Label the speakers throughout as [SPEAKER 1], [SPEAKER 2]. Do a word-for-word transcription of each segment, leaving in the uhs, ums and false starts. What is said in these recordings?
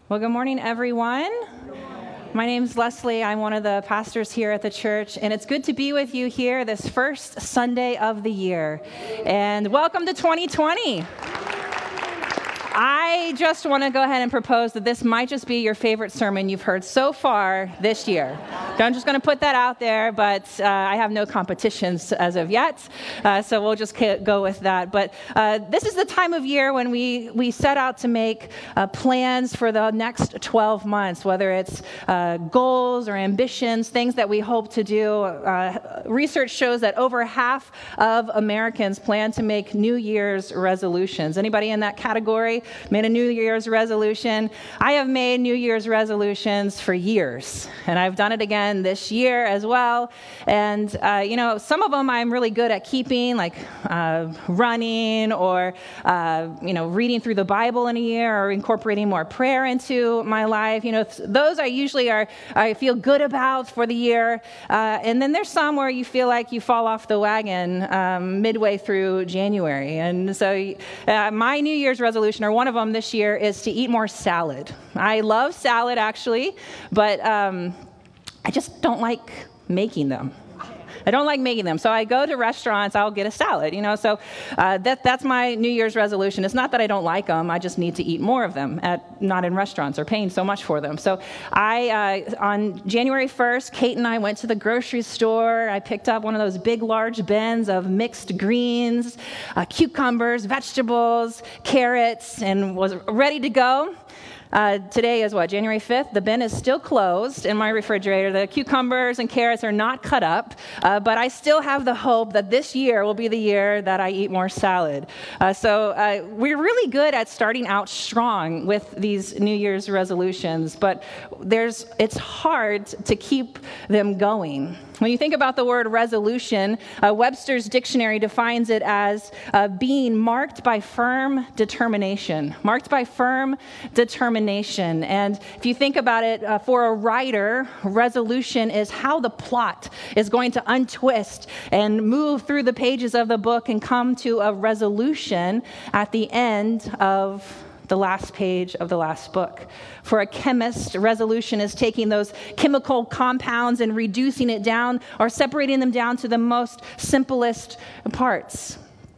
[SPEAKER 1] Well, good morning, everyone. My name's Leslie. I'm one of the pastors here at the church, and it's good to be with you here this first Sunday of the year. And welcome to twenty twenty. I just want to go ahead and propose that this might just be your favorite sermon you've heard so far this year. So I'm just going to put that out there, but uh, I have no competitions as of yet, uh, so we'll just go with that. But uh, this is the time of year when we, we set out to make uh, plans for the next twelve months, whether it's uh, goals or ambitions, things that we hope to do. Uh, research shows that over half of Americans plan to make New Year's resolutions. Anybody in that category made a New Year's resolution? I have made New Year's resolutions for years, and I've done it again this year as well. And, uh, you know, some of them I'm really good at keeping, like uh, running or, uh, you know, reading through the Bible in a year or incorporating more prayer into my life. You know, those I usually are, I feel good about for the year. Uh, and then there's some where you feel like you fall off the wagon um, midway through January. And so uh, my New Year's resolution, or one of them this year, is to eat more salad. I love salad, actually, but um, I just don't like making them. I don't like making them. So I go to restaurants, I'll get a salad, you know. So uh, that that's my New Year's resolution. It's not that I don't like them. I just need to eat more of them, at not in restaurants or paying so much for them. So I, uh, on January first, Kate and I went to the grocery store. I picked up one of those big, large bins of mixed greens, uh, cucumbers, vegetables, carrots, and was ready to go. Uh, today is what, January fifth? The bin is still closed in my refrigerator. The cucumbers and carrots are not cut up, uh, but I still have the hope that this year will be the year that I eat more salad. Uh, so uh, we're really good at starting out strong with these New Year's resolutions, but there's it's hard to keep them going. When you think about the word resolution, uh, Webster's dictionary defines it as uh, being marked by firm determination. Marked by firm determination. And if you think about it, uh, for a writer, resolution is how the plot is going to untwist and move through the pages of the book and come to a resolution at the end of the last page of the last book. For a chemist, resolution is taking those chemical compounds and reducing it down or separating them down to the most simplest parts.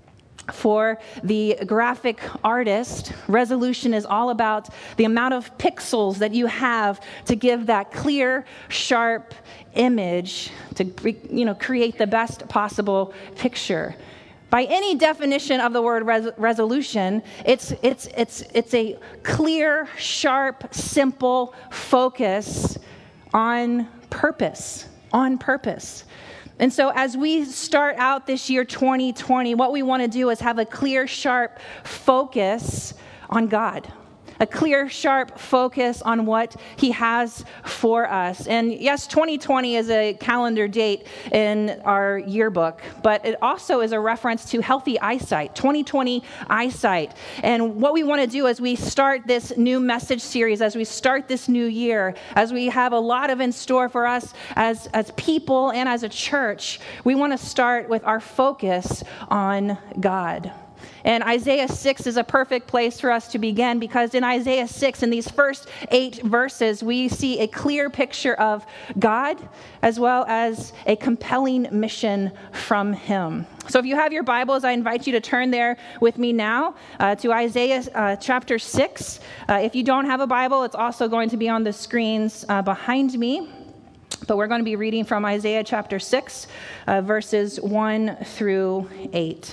[SPEAKER 1] For the graphic artist, resolution is all about the amount of pixels that you have to give that clear, sharp image to, you know, create the best possible picture. By any definition of the word res- resolution, it's it's it's it's a clear, sharp, simple focus on purpose, on purpose. And so as we start out this year twenty twenty, what we want to do is have a clear, sharp focus on God. A clear, sharp focus on what He has for us. And yes, twenty twenty is a calendar date in our yearbook, but it also is a reference to healthy eyesight, twenty twenty eyesight. And what we want to do as we start this new message series, as we start this new year, as we have a lot of in store for us as, as people and as a church, we want to start with our focus on God. And Isaiah six is a perfect place for us to begin, because in Isaiah six, in these first eight verses, we see a clear picture of God as well as a compelling mission from Him. So if you have your Bibles, I invite you to turn there with me now uh, to Isaiah uh, chapter six. Uh, if you don't have a Bible, it's also going to be on the screens uh, behind me. But we're going to be reading from Isaiah chapter six, uh, verses one through eight.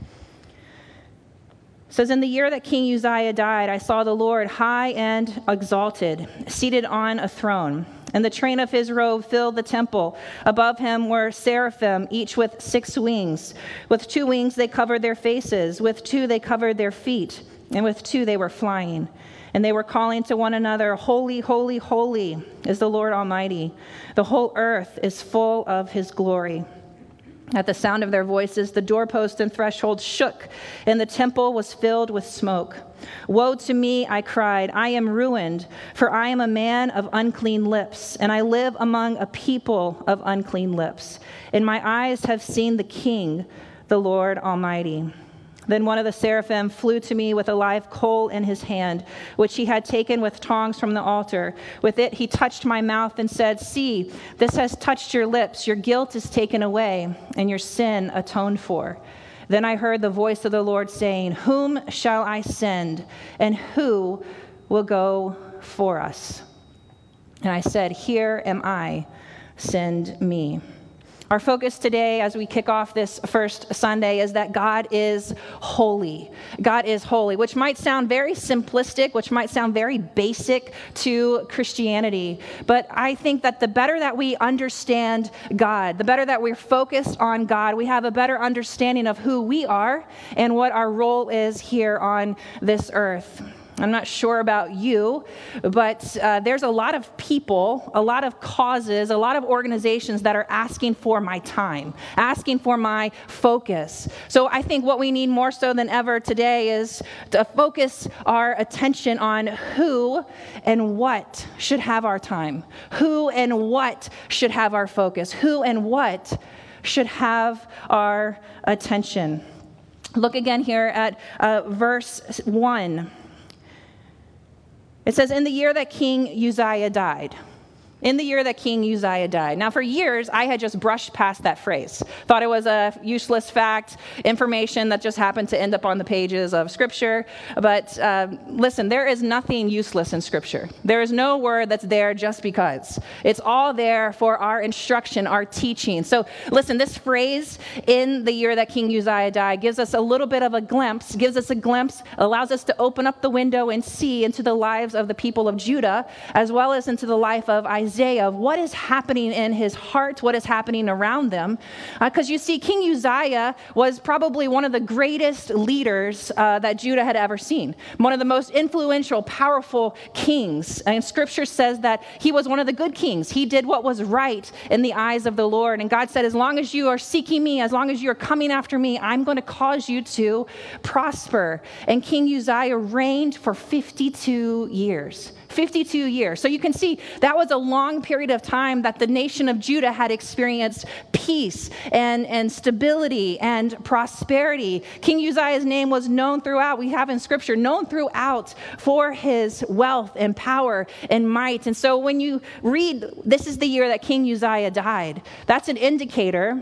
[SPEAKER 1] It says, in the year that King Uzziah died, I saw the Lord high and exalted, seated on a throne, and the train of His robe filled the temple. Above Him were seraphim, each with six wings. With two wings they covered their faces, with two they covered their feet, and with two they were flying. And they were calling to one another, Holy, holy, holy is the Lord Almighty. The whole earth is full of His glory. At the sound of their voices, the doorpost and threshold shook, and the temple was filled with smoke. Woe to me, I cried, I am ruined, for I am a man of unclean lips, and I live among a people of unclean lips. And my eyes have seen the King, the Lord Almighty. Then one of the seraphim flew to me with a live coal in his hand, which he had taken with tongs from the altar. With it he touched my mouth and said, "See, this has touched your lips. Your guilt is taken away, and your sin atoned for." Then I heard the voice of the Lord saying, "Whom shall I send, and who will go for us?" And I said, "Here am I, send me." Our focus today as we kick off this first Sunday is that God is holy. God is holy, which might sound very simplistic, which might sound very basic to Christianity. But I think that the better that we understand God, the better that we're focused on God, we have a better understanding of who we are and what our role is here on this earth. I'm not sure about you, but uh, there's a lot of people, a lot of causes, a lot of organizations that are asking for my time, asking for my focus. So I think what we need more so than ever today is to focus our attention on who and what should have our time, who and what should have our focus, who and what should have our attention. Look again here at uh, verse one. It says, in the year that King Uzziah died. In the year that King Uzziah died. Now, for years, I had just brushed past that phrase. Thought it was a useless fact, information that just happened to end up on the pages of Scripture. But uh, listen, there is nothing useless in Scripture. There is no word that's there just because. It's all there for our instruction, our teaching. So listen, this phrase, in the year that King Uzziah died, gives us a little bit of a glimpse, gives us a glimpse, allows us to open up the window and see into the lives of the people of Judah, as well as into the life of Isaiah. Isaiah of what is happening in his heart, what is happening around them. Because uh, you see, King Uzziah was probably one of the greatest leaders uh, that Judah had ever seen. One of the most influential, powerful kings. And Scripture says that he was one of the good kings. He did what was right in the eyes of the Lord. And God said, as long as you are seeking me, as long as you are coming after me, I'm going to cause you to prosper. And King Uzziah reigned for fifty-two years. fifty-two years. So you can see that was a long period of time that the nation of Judah had experienced peace and, and stability and prosperity. King Uzziah's name was known throughout, we have in Scripture, known throughout for his wealth and power and might. And so when you read, this is the year that King Uzziah died, that's an indicator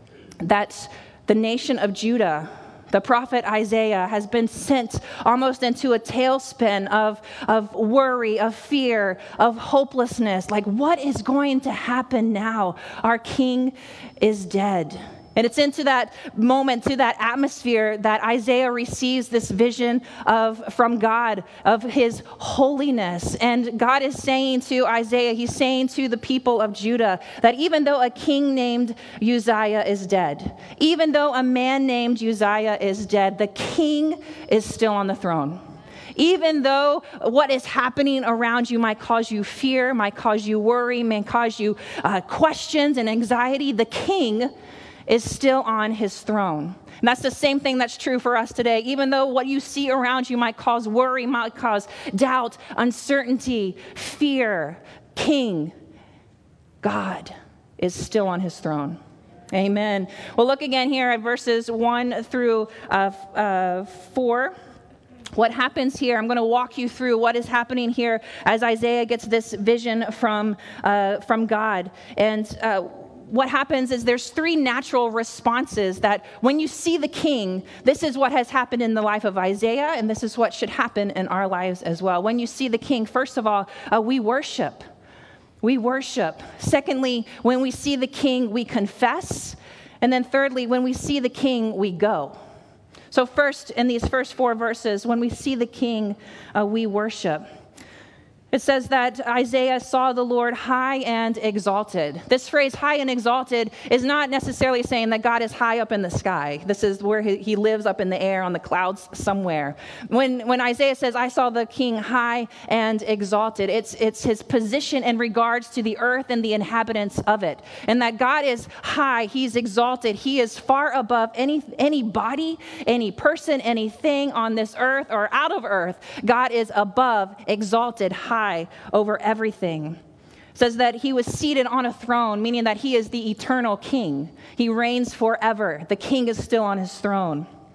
[SPEAKER 1] that the nation of Judah, the prophet Isaiah, has been sent almost into a tailspin of, of worry, of fear, of hopelessness. Like, what is going to happen now? Our king is dead. And it's into that moment, to that atmosphere, that Isaiah receives this vision of from God, of his holiness. And God is saying to Isaiah, he's saying to the people of Judah, that even though a king named Uzziah is dead, even though a man named Uzziah is dead, the king is still on the throne. Even though what is happening around you might cause you fear, might cause you worry, may cause you uh, questions and anxiety, the king is still on his throne. And that's the same thing that's true for us today. Even though what you see around you might cause worry, might cause doubt, uncertainty, fear, King, God is still on his throne. Amen. Well, look again here at verses one through uh, uh, four. What happens here, I'm going to walk you through what is happening here as Isaiah gets this vision from, uh, from God. And uh, what happens is there's three natural responses that when you see the king, this is what has happened in the life of Isaiah, and this is what should happen in our lives as well. When you see the king, first of all, uh, we worship. We worship. Secondly, when we see the king, we confess. And then thirdly, when we see the king, we go. So first, in these first four verses, when we see the king, uh, we worship. It says that Isaiah saw the Lord high and exalted. This phrase, high and exalted, is not necessarily saying that God is high up in the sky. This is where he, he lives up in the air on the clouds somewhere. When, when Isaiah says, I saw the king high and exalted, it's, it's his position in regards to the earth and the inhabitants of it. And that God is high, he's exalted, he is far above any, any body, any person, anything on this earth or out of earth. God is above, exalted, high over everything. It says that he was seated on a throne, meaning that he is the eternal king. He reigns forever. The king is still on his throne.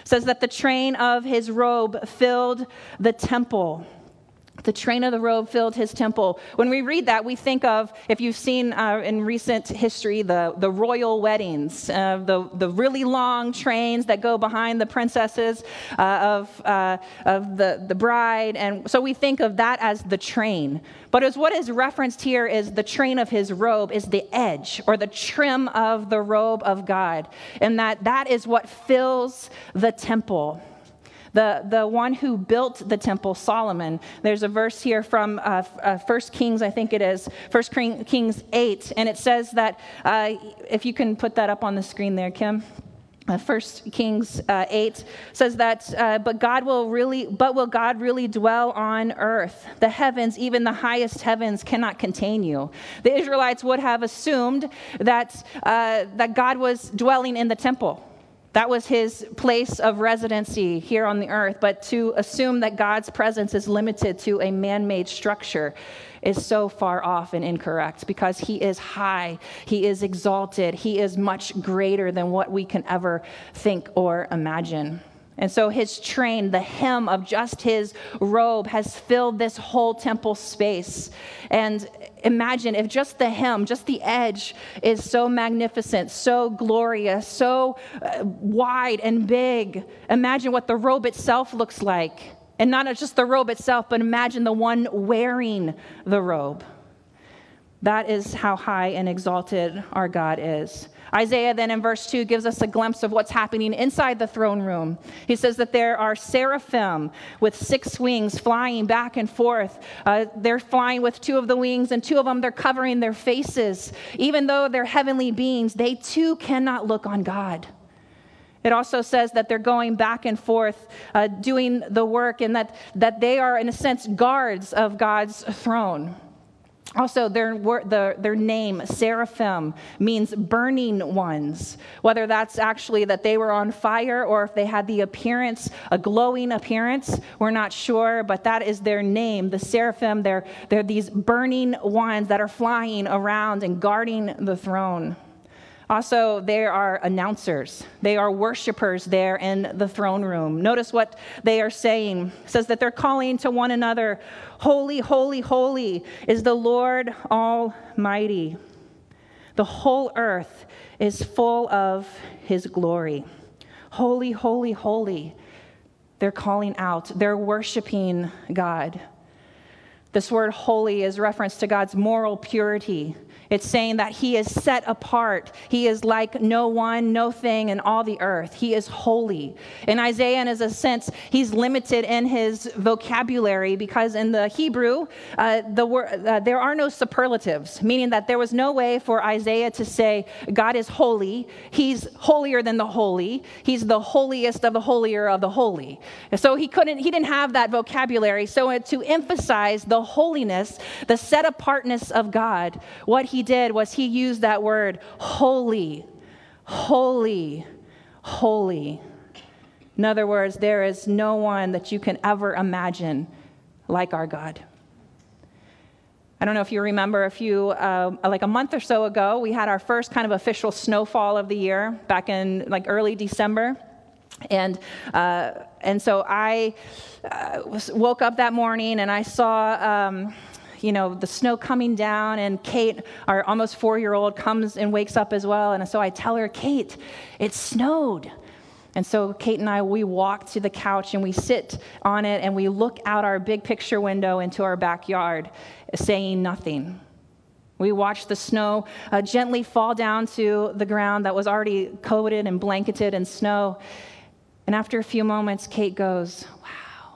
[SPEAKER 1] says that the train of his robe filled the temple. The train of the robe filled his temple. When we read that, we think of, if you've seen uh, in recent history, the, the royal weddings, uh, the, the really long trains that go behind the princesses uh, of, uh, of the, the bride. And so we think of that as the train. But as what is referenced here is the train of his robe is the edge or the trim of the robe of God. And that that is what fills the temple. The, the one who built the temple, Solomon. There's a verse here from uh, uh, First Kings, I think it is, First Kings eight, and it says that, uh, if you can put that up on the screen there, Kim. Uh, First Kings uh, eight says that, uh, but God will really, but will God really dwell on earth? The heavens, even the highest heavens, cannot contain you. The Israelites would have assumed that uh, that God was dwelling in the temple. That was his place of residency here on the earth. But to assume that God's presence is limited to a man-made structure is so far off and incorrect, because he is high, he is exalted, he is much greater than what we can ever think or imagine. And so his train, the hem of just his robe, has filled this whole temple space. And imagine if just the hem, just the edge is so magnificent, so glorious, so uh, wide and big. Imagine what the robe itself looks like. And not just the robe itself, but imagine the one wearing the robe. That is how high and exalted our God is. Isaiah then in verse two gives us a glimpse of what's happening inside the throne room. He says that there are seraphim with six wings flying back and forth. Uh, they're flying with two of the wings, and two of them, they're covering their faces. Even though they're heavenly beings, they too cannot look on God. It also says that they're going back and forth uh, doing the work, and that, that they are, in a sense, guards of God's throne. Also, their, the, their name, seraphim, means burning ones. Whether that's actually that they were on fire or if they had the appearance, a glowing appearance, we're not sure, but that is their name. The seraphim, they're, they're these burning ones that are flying around and guarding the throne. Also, they are announcers. They are worshipers there in the throne room. Notice what they are saying. It says that they're calling to one another, "Holy, holy, holy is the Lord Almighty. The whole earth is full of his glory." Holy, holy, holy. They're calling out. They're worshiping God. This word holy is reference to God's moral purity. It's saying that he is set apart. He is like no one, no thing in all the earth. He is holy. In Isaiah, in a sense, he's limited in his vocabulary because in the Hebrew, uh, the word, uh, there are no superlatives, meaning that there was no way for Isaiah to say, God is holy. He's holier than the holy. He's the holiest of the holier of the holy. So he couldn't, he didn't have that vocabulary. So to emphasize the holiness, the set apartness of God, what he He did was he used that word, holy, holy, holy. In other words, there is no one that you can ever imagine like our God. I don't know if you remember a few, uh, like a month or so ago, we had our first kind of official snowfall of the year back in like early December. And uh, and so I uh, was, woke up that morning and I saw... Um, you know, the snow coming down, and Kate, our almost four-year-old, comes and wakes up as well. And so I tell her, Kate, it snowed. And so Kate and I, we walk to the couch and we sit on it and we look out our big picture window into our backyard, saying nothing. We watch the snow uh, gently fall down to the ground that was already coated and blanketed in snow. And after a few moments, Kate goes, wow.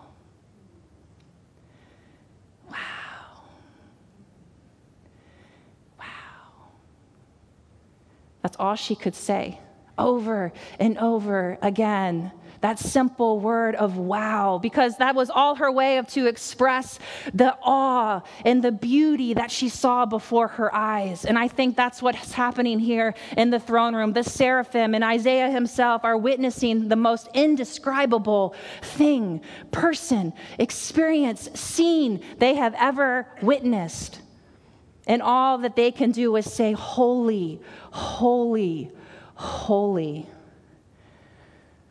[SPEAKER 1] That's all she could say, over and over again. That simple word of wow, because that was all her way of to express the awe and the beauty that she saw before her eyes. And I think that's what's happening here in the throne room. The seraphim and Isaiah himself are witnessing the most indescribable thing, person, experience, scene they have ever witnessed. And all that they can do is say, holy, holy, holy.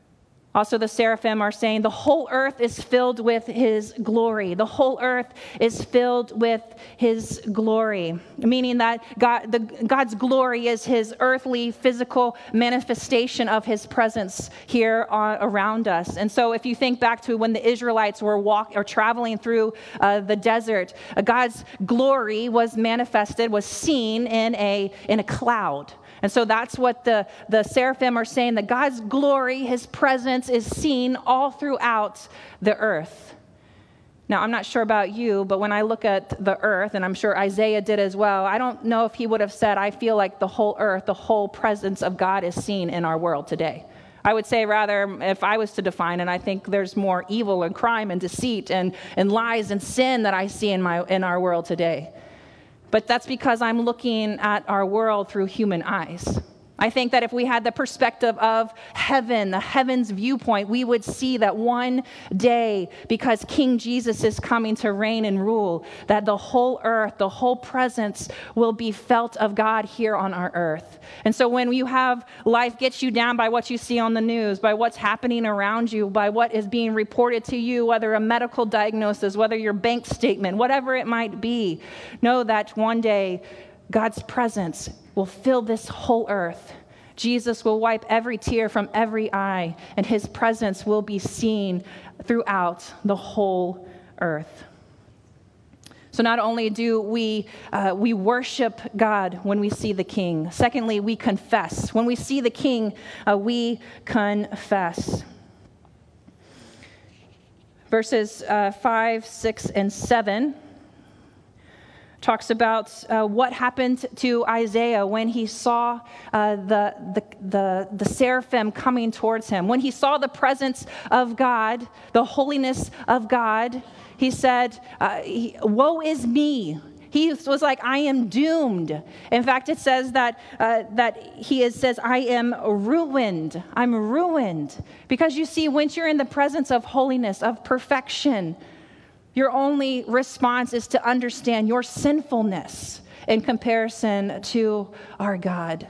[SPEAKER 1] Also, the seraphim are saying the whole earth is filled with his glory. The whole earth is filled with his glory, meaning that God, the, God's glory is his earthly, physical manifestation of his presence here on, around us. And so if you think back to when the Israelites were walk, or traveling through uh, the desert, uh, God's glory was manifested, was seen in a, in a cloud. And so that's what the, the seraphim are saying, that God's glory, his presence is seen all throughout the earth. Now, I'm not sure about you, but when I look at the earth, and I'm sure Isaiah did as well, I don't know if he would have said, I feel like the whole earth, the whole presence of God is seen in our world today. I would say rather, if I was to define it, I think there's more evil and crime and deceit and, and lies and sin that I see in my in our world today. But that's because I'm looking at our world through human eyes. I think that if we had the perspective of heaven, the heaven's viewpoint, we would see that one day, because King Jesus is coming to reign and rule, that the whole earth, the whole presence will be felt of God here on our earth. And so when you have life gets you down by what you see on the news, by what's happening around you, by what is being reported to you, whether a medical diagnosis, whether your bank statement, whatever it might be, know that one day God's presence will fill this whole earth. Jesus will wipe every tear from every eye, and his presence will be seen throughout the whole earth. So not only do we uh, we worship God when we see the King, secondly, we confess. When we see the King, uh, we confess. Verses uh, five, six, and seven talks about uh, what happened to Isaiah when he saw uh, the, the, the, the seraphim coming towards him. When he saw the presence of God, the holiness of God, he said, uh, he, woe is me. He was like, I am doomed. In fact, it says that uh, that he is, says, I am ruined. I'm ruined. Because you see, once you're in the presence of holiness, of perfection, your only response is to understand your sinfulness in comparison to our God.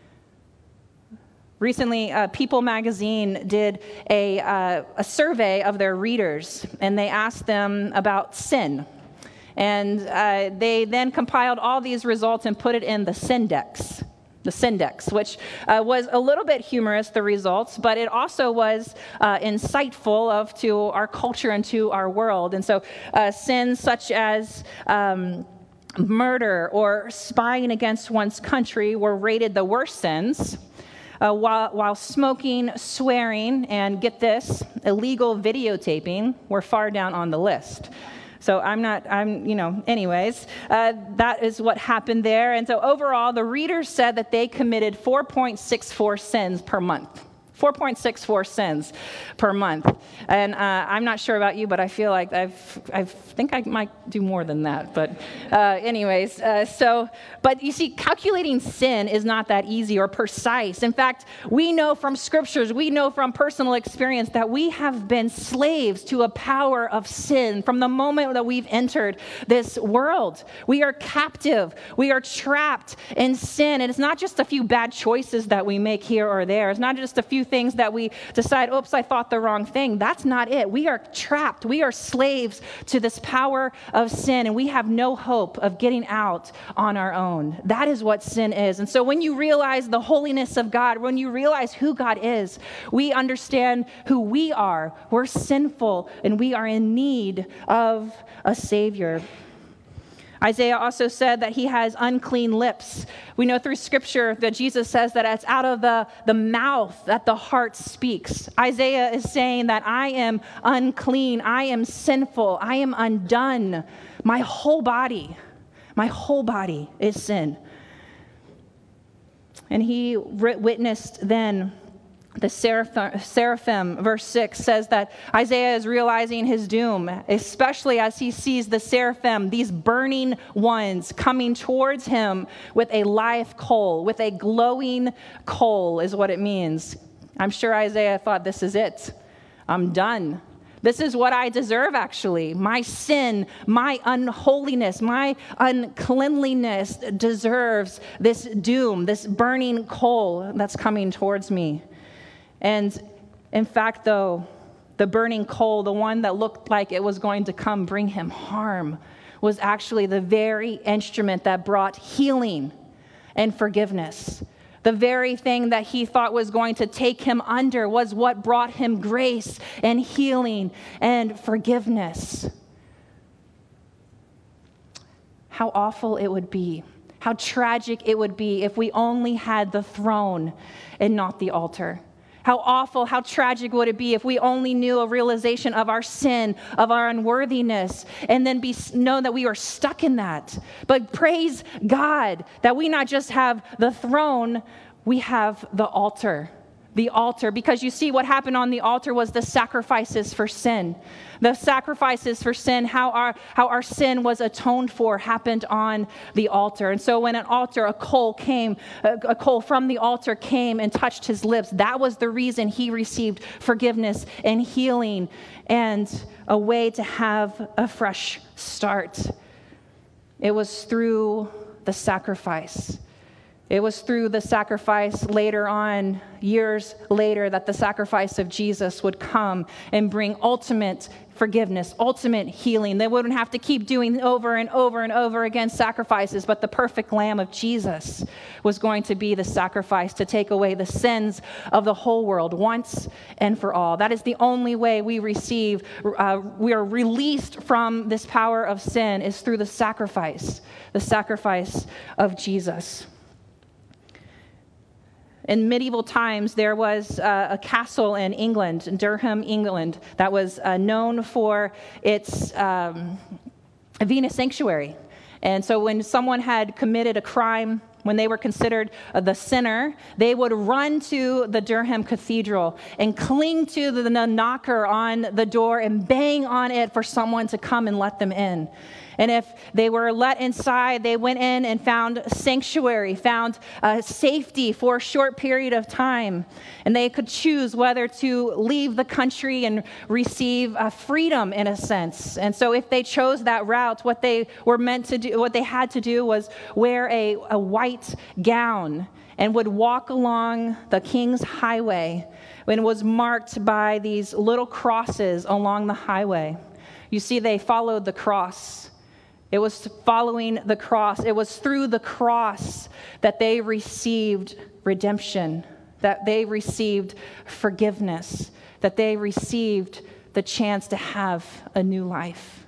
[SPEAKER 1] Recently, uh, People magazine did a, uh, a survey of their readers, and they asked them about sin. And uh, they then compiled all these results and put it in the Sindex. The Sindex, which uh, was a little bit humorous, the results, but it also was uh, insightful of to our culture and to our world. And so uh, sins such as um, murder or spying against one's country were rated the worst sins, uh, while, while smoking, swearing, and get this, illegal videotaping were far down on the list. So I'm not, I'm, you know, anyways, uh, that is what happened there. And so overall, the readers said that they committed four point six four sins per month. four point six four sins per month. And uh, I'm not sure about you, but I feel like I've, I think I might do more than that. But uh, anyways, uh, so, but you see, calculating sin is not that easy or precise. In fact, we know from scriptures, we know from personal experience that we have been slaves to a power of sin from the moment that we've entered this world. We are captive. We are trapped in sin. And it's not just a few bad choices that we make here or there. It's not just a few things that we decide, oops, I thought the wrong thing. That's not it. We are trapped. We are slaves to this power of sin, and we have no hope of getting out on our own. That is what sin is. And so when you realize the holiness of God, when you realize who God is, we understand who we are. We're sinful, and we are in need of a Savior. Isaiah also said that he has unclean lips. We know through scripture that Jesus says that it's out of the, the mouth that the heart speaks. Isaiah is saying that I am unclean, I am sinful, I am undone. My whole body, my whole body is sin. And he witnessed then the seraphim, verse six, says that Isaiah is realizing his doom, especially as he sees the seraphim, these burning ones, coming towards him with a live coal, with a glowing coal is what it means. I'm sure Isaiah thought, this is it. I'm done. This is what I deserve, actually. My sin, my unholiness, my uncleanliness deserves this doom, this burning coal that's coming towards me. And In fact, though, the burning coal, the one that looked like it was going to come bring him harm, was actually the very instrument that brought healing and forgiveness. The very thing that he thought was going to take him under was what brought him grace and healing and forgiveness. How awful it would be, how tragic it would be if we only had the throne and not the altar. How awful, how tragic would it be if we only knew a realization of our sin, of our unworthiness, and then be know that we are stuck in that. But praise God that we not just have the throne, we have the altar. The altar, because you see what happened on the altar was the sacrifices for sin. The sacrifices for sin, how our how our sin was atoned for, happened on the altar. And so when an altar, a coal came, a, a coal from the altar came and touched his lips, that was the reason he received forgiveness and healing and a way to have a fresh start. It was through the sacrifice. It was through the sacrifice later on, years later, that the sacrifice of Jesus would come and bring ultimate forgiveness, ultimate healing. They wouldn't have to keep doing over and over and over again sacrifices, but the perfect Lamb of Jesus was going to be the sacrifice to take away the sins of the whole world once and for all. That is the only way we receive, uh, we are released from this power of sin, is through the sacrifice, the sacrifice of Jesus. In medieval times, there was uh, a castle in England, in Durham, England, that was uh, known for its um, Venus sanctuary. And so when someone had committed a crime, when they were considered uh, the sinner, they would run to the Durham Cathedral and cling to the, the knocker on the door and bang on it for someone to come and let them in. And if they were let inside, they went in and found sanctuary, found uh, safety for a short period of time. And they could choose whether to leave the country and receive uh, freedom in a sense. And so if they chose that route, what they were meant to do, what they had to do was wear a, a white gown and would walk along the King's Highway, and was marked by these little crosses along the highway. You see, they followed the cross. It was following the cross. It was through the cross that they received redemption, that they received forgiveness, that they received the chance to have a new life.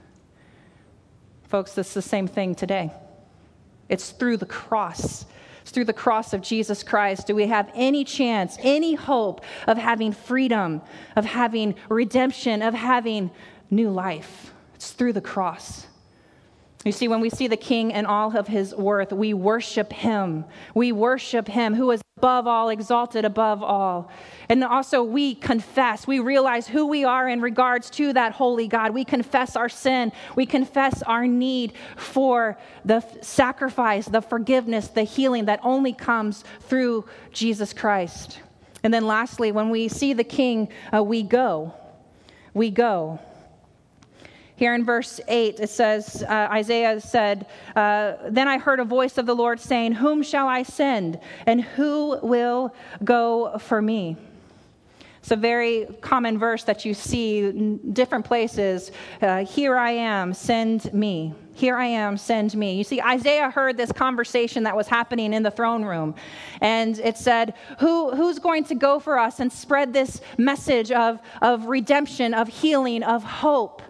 [SPEAKER 1] Folks, it's the same thing today. It's through the cross. It's through the cross of Jesus Christ do we have any chance, any hope of having freedom, of having redemption, of having new life. It's through the cross. You see, when we see the King and all of his worth, we worship him. We worship him who is above all, exalted above all. And also we confess, we realize who we are in regards to that holy God. We confess our sin. We confess our need for the sacrifice, the forgiveness, the healing that only comes through Jesus Christ. And then lastly, when we see the King, uh, we go. We go. Here in verse eight, it says, uh, Isaiah said, uh, Then I heard a voice of the Lord saying, Whom shall I send? And who will go for me? It's a very common verse that you see in different places. Uh, Here I am, send me. Here I am, send me. You see, Isaiah heard this conversation that was happening in the throne room. And it said, Who, who's going to go for us and spread this message of, of redemption, of healing, of hope?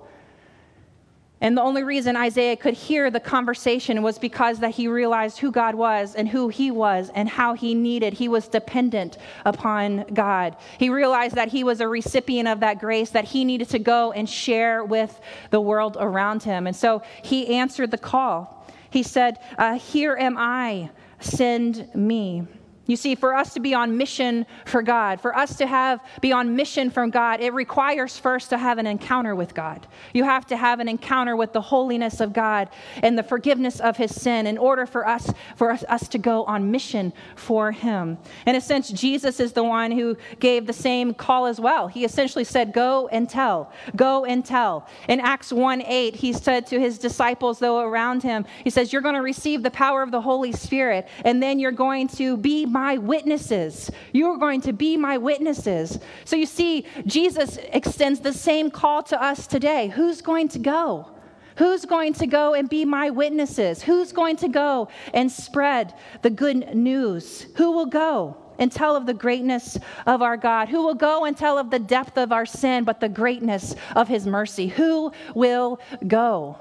[SPEAKER 1] And the only reason Isaiah could hear the conversation was because that he realized who God was and who he was and how he needed. He was dependent upon God. He realized that he was a recipient of that grace, that he needed to go and share with the world around him. And so he answered the call. He said, uh, Here am I, send me. You see, for us to be on mission for God, for us to have be on mission from God, it requires first to have an encounter with God. You have to have an encounter with the holiness of God and the forgiveness of his sin in order for us, for us, us to go on mission for him. In a sense, Jesus is the one who gave the same call as well. He essentially said, go and tell, go and tell. In Acts one eight, he said to his disciples, though around him, he says, you're going to receive the power of the Holy Spirit, and then you're going to be my my witnesses. You are going to be my witnesses. So you see, Jesus extends the same call to us today. Who's going to go? Who's going to go and be my witnesses? Who's going to go and spread the good news? Who will go and tell of the greatness of our God? Who will go and tell of the depth of our sin, but the greatness of his mercy? Who will go?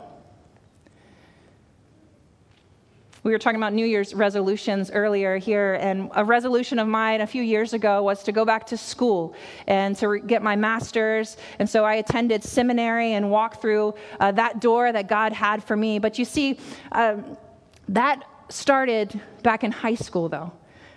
[SPEAKER 1] We were talking about New Year's resolutions earlier here, and a resolution of mine a few years ago was to go back to school and to re- get my master's. And so I attended seminary and walked through uh, that door that God had for me. But you see, um, that started back in high school, though.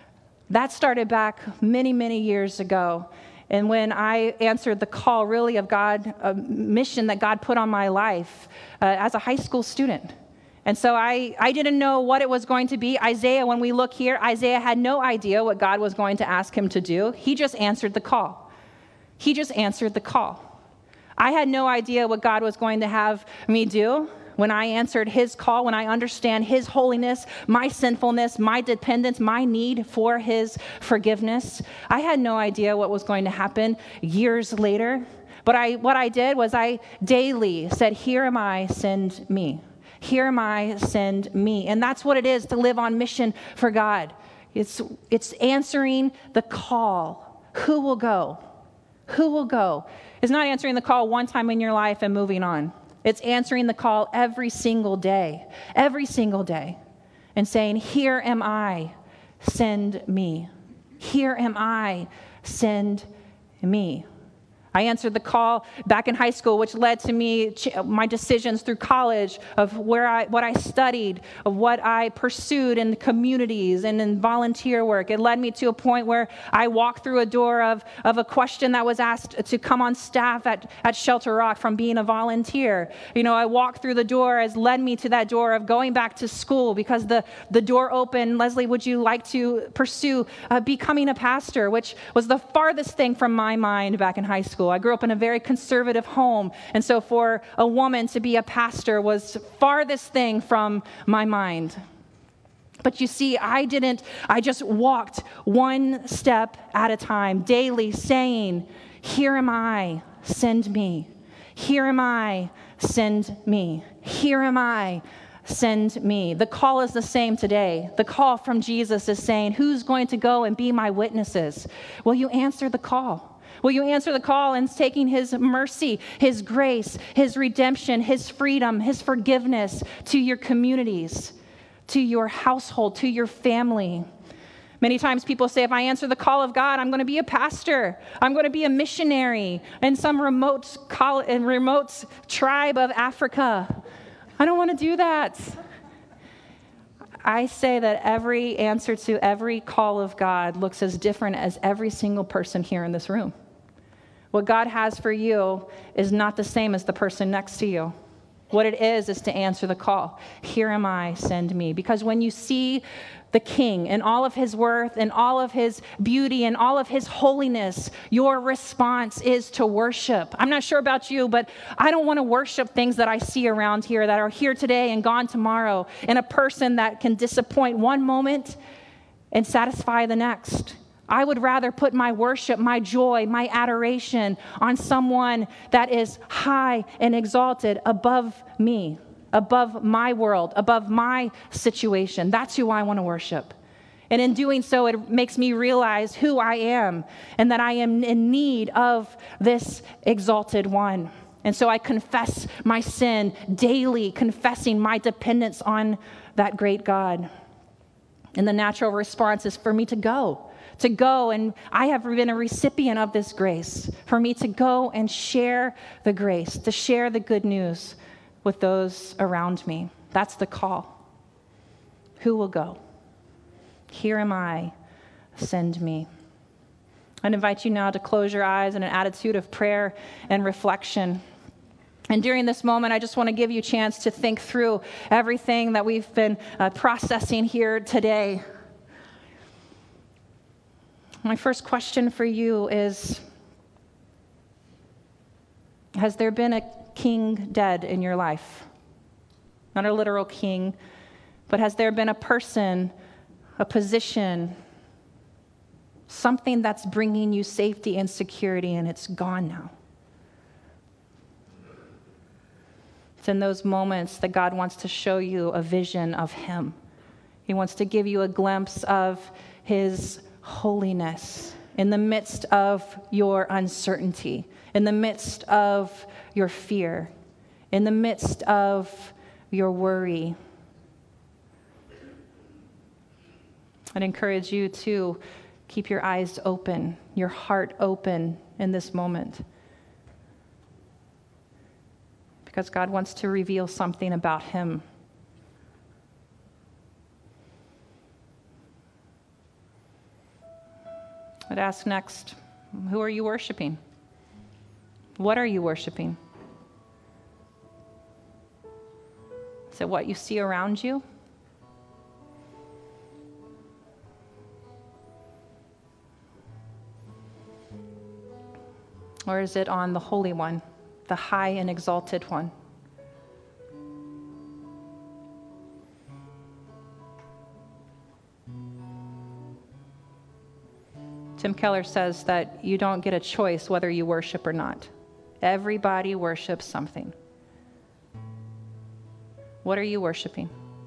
[SPEAKER 1] That started back many, many years ago. And when I answered the call, really, of God, a mission that God put on my life uh, as a high school student. And so I, I didn't know what it was going to be. Isaiah, when we look here, Isaiah had no idea what God was going to ask him to do. He just answered the call. He just answered the call. I had no idea what God was going to have me do when I answered his call, when I understand his holiness, my sinfulness, my dependence, my need for his forgiveness. I had no idea what was going to happen years later. But I, what I did was I daily said, "Here am I, send me. Here am I, send me." And that's what it is to live on mission for God. It's, it's answering the call. Who will go? Who will go? It's not answering the call one time in your life and moving on. It's answering the call every single day, every single day, and saying, "Here am I, send me. Here am I, send me." I answered the call back in high school, which led to me, my decisions through college of where I, what I studied, of what I pursued in the communities and in volunteer work. It led me to a point where I walked through a door of, of a question that was asked to come on staff at, at Shelter Rock from being a volunteer. You know, I walked through the door as led me to that door of going back to school because the, the door opened. "Leslie, would you like to pursue uh, becoming a pastor?" Which was the farthest thing from my mind back in high school. I grew up in a very conservative home, and so for a woman to be a pastor was farthest thing from my mind. But you see, I didn't, I just walked one step at a time, daily saying, "Here am I, send me. Here am I, send me. Here am I, send me." The call is the same today. The call from Jesus is saying, who's going to go and be my witnesses? Will you answer the call? Will you answer the call and taking his mercy, his grace, his redemption, his freedom, his forgiveness to your communities, to your household, to your family? Many times people say, if I answer the call of God, I'm going to be a pastor. I'm going to be a missionary in some remote, col- in remote tribe of Africa. I don't want to do that. I say that every answer to every call of God looks as different as every single person here in this room. What God has for you is not the same as the person next to you. What it is is to answer the call. Here am I, send me. Because when you see the King and all of his worth and all of his beauty and all of his holiness, your response is to worship. I'm not sure about you, but I don't want to worship things that I see around here that are here today and gone tomorrow, and a person that can disappoint one moment and satisfy the next. I would rather put my worship, my joy, my adoration on someone that is high and exalted above me, above my world, above my situation. That's who I want to worship. And in doing so, it makes me realize who I am and that I am in need of this exalted one. And so I confess my sin daily, confessing my dependence on that great God. And the natural response is for me to go. To go, and I have been a recipient of this grace, for me to go and share the grace, to share the good news with those around me. That's the call. Who will go? Here am I, send me. I'd invite you now to close your eyes in an attitude of prayer and reflection. And during this moment, I just want to give you a chance to think through everything that we've been uh, processing here today. My first question for you is, has there been a king dead in your life? Not a literal king, but has there been a person, a position, something that's bringing you safety and security, and it's gone now. It's in those moments that God wants to show you a vision of him. He wants to give you a glimpse of his holiness in the midst of your uncertainty, in the midst of your fear, in the midst of your worry. I'd encourage you to keep your eyes open, your heart open in this moment, because God wants to reveal something about him. I'd ask next, who are you worshiping? What are you worshiping? Is it what you see around you? Or is it on the Holy One, the high and exalted one? Tim Keller says that you don't get a choice whether you worship or not. Everybody worships something. What are you worshiping?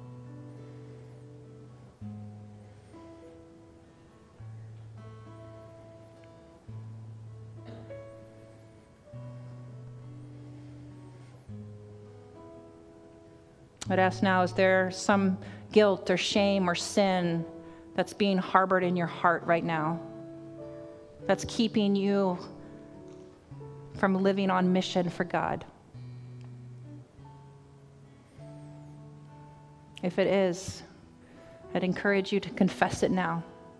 [SPEAKER 1] I'd ask now, is there some guilt or shame or sin that's being harbored in your heart right now, that's keeping you from living on mission for God? If it is, I'd encourage you to confess it now.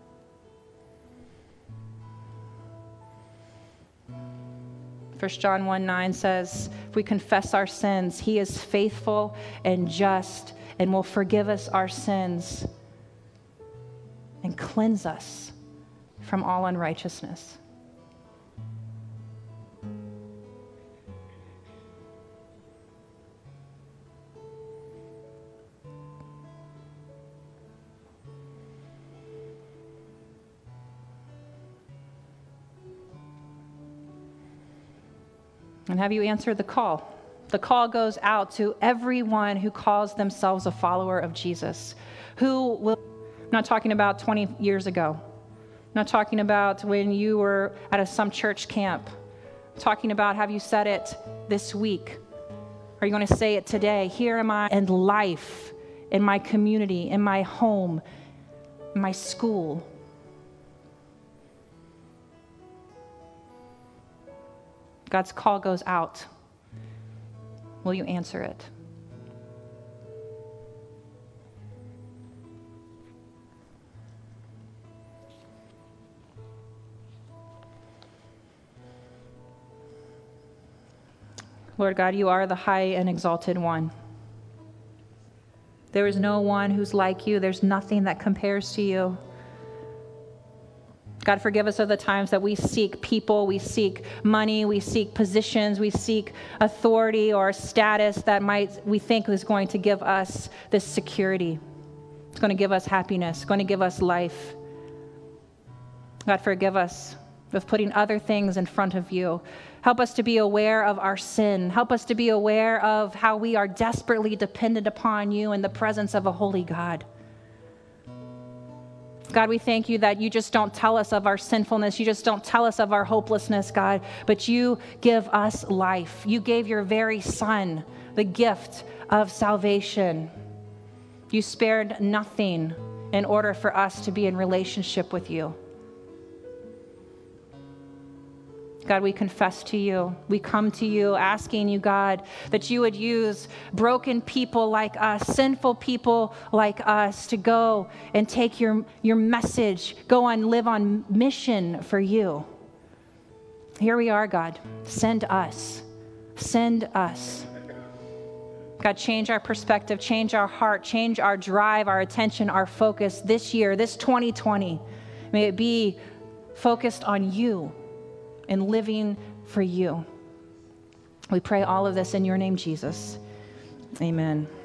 [SPEAKER 1] First John one nine says, if we confess our sins, he is faithful and just and will forgive us our sins and cleanse us from all unrighteousness. And have you answered the call? The call goes out to everyone who calls themselves a follower of Jesus, who will, I'm not talking about twenty years ago. I'm not talking about when you were at a, some church camp. I'm talking about, have you said it this week? Are you going to say it today? Here am I in life, in my community, in my home, in my school. God's call goes out. Will you answer it? Lord God, you are the high and exalted one. There is no one who's like you. There's nothing that compares to you. God, forgive us of the times that we seek people, we seek money, we seek positions, we seek authority or status that might we think is going to give us this security. It's going to give us happiness, it's going to give us life. God, forgive us of putting other things in front of you. Help us to be aware of our sin. Help us to be aware of how we are desperately dependent upon you in the presence of a holy God. God, we thank you that you just don't tell us of our sinfulness. You just don't tell us of our hopelessness, God, but you give us life. You gave your very Son the gift of salvation. You spared nothing in order for us to be in relationship with you. God, we confess to you. We come to you asking you, God, that you would use broken people like us, sinful people like us, to go and take your, your message, go on, live on mission for you. Here we are, God. Send us. Send us. God, change our perspective, change our heart, change our drive, our attention, our focus this year, this twenty twenty. May it be focused on you and living for you. We pray all of this in your name, Jesus. Amen.